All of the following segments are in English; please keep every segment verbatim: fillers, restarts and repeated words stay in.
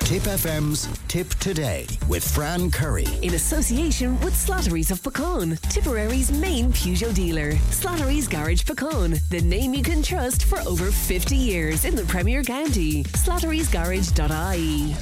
Tip F M's Tip Today with Fran Curry. In association with Slattery's of Pecan, Tipperary's main Peugeot dealer. Slattery's Garage Pecan, the name you can trust for over fifty years in the Premier County. slatterys garage dot I E.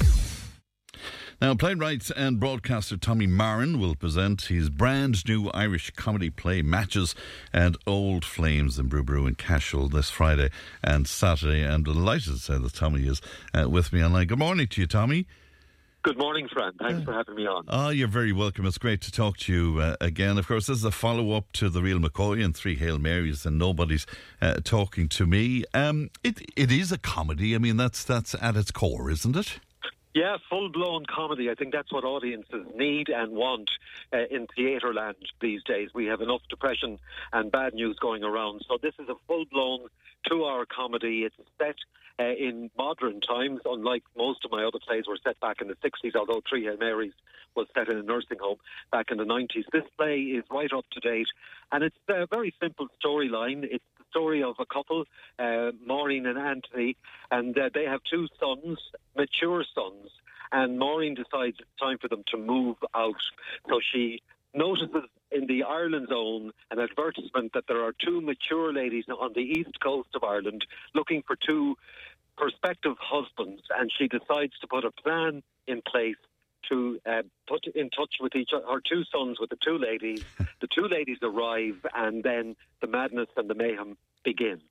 Now, playwright and broadcaster Tommy Marin will present his brand new Irish comedy play Matches and Old Flames in Brew Brew in Cashel this Friday and Saturday. I'm delighted to say that Tommy is uh, with me online. Good morning to you, Tommy. Good morning, Fran. Thanks uh, for having me on. Oh, you're very welcome. It's great to talk to you uh, again. Of course, this is a follow-up to the Real McCoy and Three Hail Marys and Nobody's uh, Talking to Me. Um, it It is a comedy. I mean, that's that's at its core, isn't it? Yeah, full-blown comedy. I think that's what audiences need and want uh, in theatre land these days. We have enough depression and bad news going around. So this is a full-blown two-hour comedy. It's set uh, in modern times, unlike most of my other plays were set back in the sixties, although Three Hail Marys was set in a nursing home back in the nineties. This play is right up to date, and it's a very simple storyline. It's the story of a couple, uh, Maureen and Anthony, and uh, they have two sons, mature sons, and Maureen decides it's time for them to move out. So she notices in the Ireland Zone an advertisement that there are two mature ladies on the east coast of Ireland looking for two prospective husbands, and she decides to put a plan in place to uh, put in touch with each her two sons with the two ladies. The two ladies arrive, and then the madness and the mayhem begin.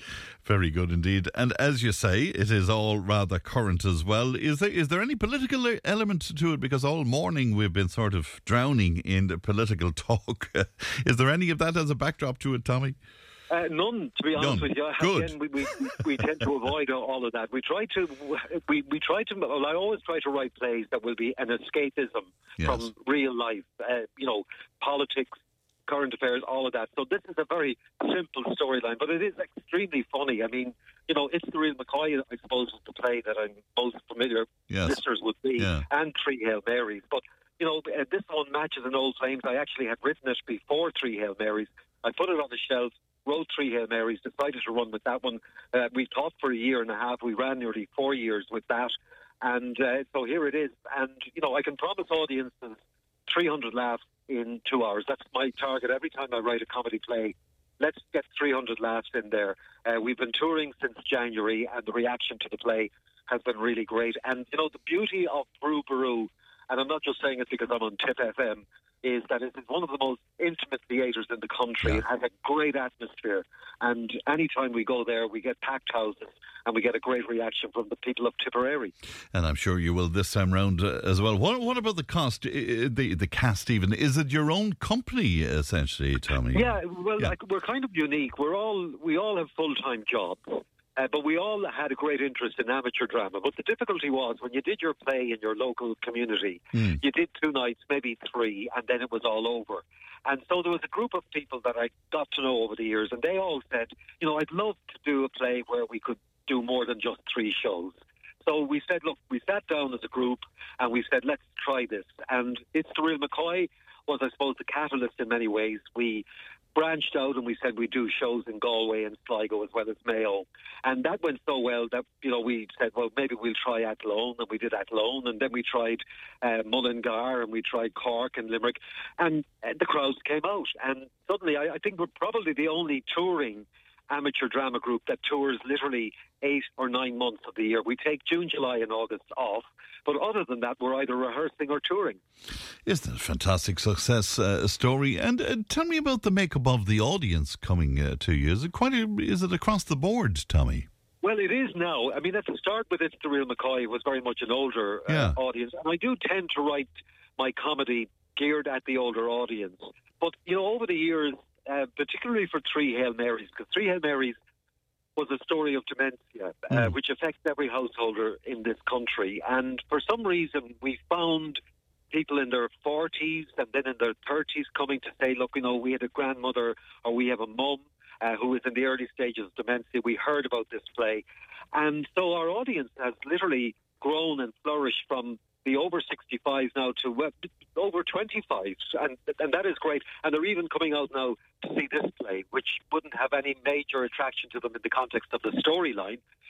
Very good indeed. And as you say, it is all rather current as well. Is there is there any political element to it? Because all morning we've been sort of drowning in the political talk. Is there any of that as a backdrop to it, Tommy? Uh, none, to be honest None. with you. Good. Again, we, we, we tend to avoid all of that. We try to, we, we try to, well, I always try to write plays that will be an escapism Yes. from real life, uh, you know, politics, current affairs, all of that. So this is a very simple storyline, but it is extremely funny. I mean, you know, it's the Real McCoy, I suppose, is the play that I'm most familiar Yes. listeners would be, Yeah. and Three Hail Marys. But, you know, uh, this one Matches and Old Flames. I actually had written it before Three Hail Marys. I put it on the shelf, wrote Three Hail Marys, decided to run with that one. Uh, we taught for a year and a half. We ran nearly four years with that. And uh, so here it is. And, you know, I can promise audiences three hundred laughs in two hours. That's my target. Every time I write a comedy play, let's get three hundred laughs in there. Uh, we've been touring since January, and the reaction to the play has been really great. And, you know, the beauty of Brew Brew, and I'm not just saying it because I'm on Tip F M, is that it is one of the most intimate theatres in the country. Yeah. It has a great atmosphere. And anytime we go there, we get packed houses and we get a great reaction from the people of Tipperary. And I'm sure you will this time round uh, as well. What, what about the cost, uh, the the cast even? Is it your own company, essentially, Tommy? Yeah, well, Yeah. Like, we're kind of unique. We're all We all have full-time jobs. Uh, but we all had a great interest in amateur drama. But the difficulty was when you did your play in your local community, Mm. you did two nights, maybe three, and then it was all over. And so there was a group of people that I got to know over the years, and they all said, you know, I'd love to do a play where we could do more than just three shows. So we said, look, we sat down as a group, and we said, let's try this. And It's the Real McCoy was, I suppose, the catalyst in many ways. We branched out and we said we'd do shows in Galway and Sligo as well as Mayo. And that went so well that, you know, we said, well, maybe we'll try Athlone, and we did Athlone, and then we tried uh, Mullingar, and we tried Cork and Limerick, and uh, the crowds came out. And suddenly, I, I think we're probably the only touring amateur drama group that tours literally eight or nine months of the year. We take June, July and August off, but other than that, we're either rehearsing or touring. Isn't it a fantastic success uh, story? And uh, tell me about the makeup of the audience coming uh, to you. Is it quite? A, is it across the board, Tommy? Well, it is now. I mean, at the start with It's the Real McCoy, it was very much an older uh, Yeah. audience, and I do tend to write my comedy geared at the older audience. But you know, over the years, uh, particularly for Three Hail Marys, because Three Hail Marys was a story of dementia, uh, Mm. which affects every householder in this country. And for some reason, we found people in their forties and then in their thirties coming to say, look, you know, we had a grandmother or we have a mum uh, who is in the early stages of dementia. We heard about this play. And so our audience has literally grown and flourished from the over sixty-fives now to uh, over twenty-fives, and and that is great. And they're even coming out now to see this play, which wouldn't have any major attraction to them in the context of the storyline.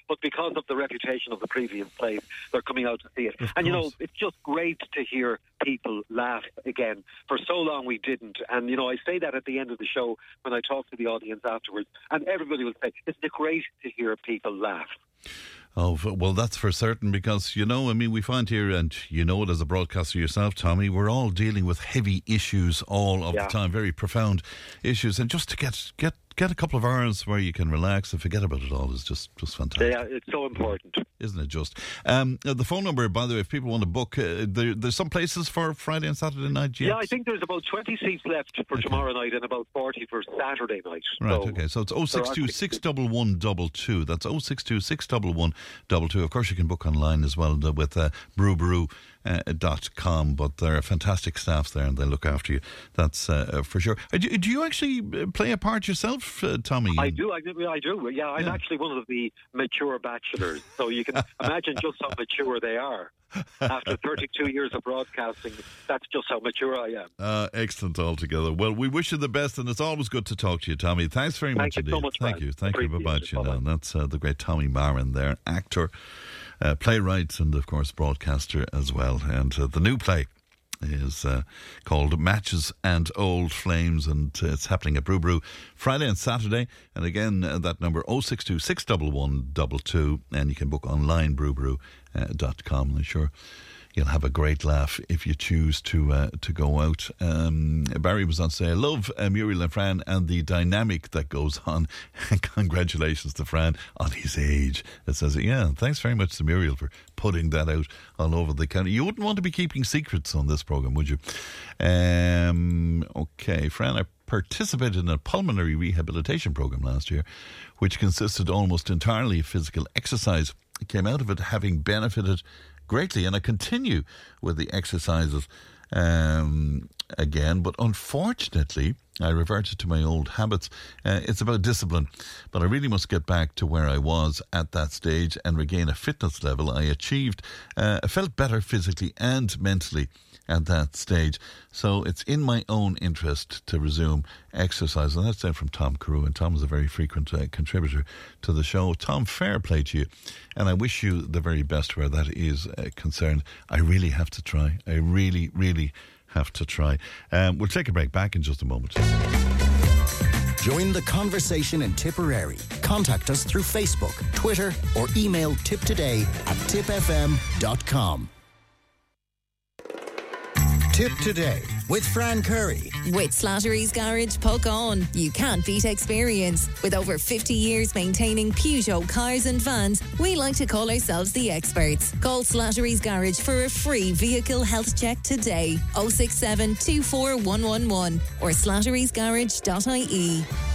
but because of the reputation of the previous place, they're coming out to see it. And, you know, it's just great to hear people laugh again. For so long we didn't. And, you know, I say that at the end of the show when I talk to the audience afterwards, and everybody will say, isn't it great to hear people laugh? Oh, well, that's for certain, because, you know, I mean, we find here, and you know it as a broadcaster yourself, Tommy, we're all dealing with heavy issues all of yeah. the time, very profound issues, and just to get get get a couple of hours where you can relax and forget about it all is just, just fantastic. Yeah, it's so important. Isn't it just? Um, the phone number, by the way, if people want to book, uh, there, there's some places for Friday and Saturday night, yes? Yeah, I think there's about twenty seats left for okay. tomorrow night and about forty for Saturday night. Right, so okay. So it's oh six two, six one one, two two. That's oh six two, six one one, two two. Of course, you can book online as well with uh, brew brew dot com, but there are fantastic staff there and they look after you. That's uh, for sure. Do, do you actually play a part yourself, uh, Tommy? I do, I do, I do. Yeah, I'm yeah. actually one of the mature bachelors, so you can imagine just how mature they are. After thirty-two years of broadcasting, that's just how mature I am. Uh, excellent altogether. Well, we wish you the best, and it's always good to talk to you, Tommy. Thanks very Thank much you indeed. So much, Thank man. you. Thank Appreciate you very much. You know, and that's uh, the great Tommy Marin there, actor, uh, playwright, and of course broadcaster as well. And uh, the new play is uh, called Matches and Old Flames, and uh, it's happening at Brew Brew Friday and Saturday. And again, uh, that number oh six two, six one one, two two, and you can book online brew brew dot com. I'm sure you'll have a great laugh if you choose to uh, to go out. Um, Barry was on to say, I love uh, Muriel and Fran and the dynamic that goes on. Congratulations to Fran on his age. It says, yeah, thanks very much to Muriel for putting that out all over the county. You wouldn't want to be keeping secrets on this programme, would you? Um, okay, Fran, I participated in a pulmonary rehabilitation programme last year, which consisted almost entirely of physical exercise. I came out of it having benefited greatly, and I continue with the exercises um, again, but unfortunately I reverted to my old habits. Uh, it's about discipline, but I really must get back to where I was at that stage and regain a fitness level I achieved. Uh, I felt better physically and mentally at that stage, so it's in my own interest to resume exercise. And that's then from Tom Carew, and Tom is a very frequent uh, contributor to the show. Tom, fair play to you, and I wish you the very best where that is uh, concerned. I really have to try. I really, really have to try. Um, we'll take a break. Back in just a moment. Join the conversation in Tipperary. Contact us through Facebook, Twitter, or email tiptoday at tip f m dot com. Tip Today with Fran Curry. With Slattery's Garage, Puckane. You can't beat experience. With over fifty years maintaining Peugeot cars and vans, we like to call ourselves the experts. Call Slattery's Garage for a free vehicle health check today. oh six seven, two four one one one or slatterys garage dot I E.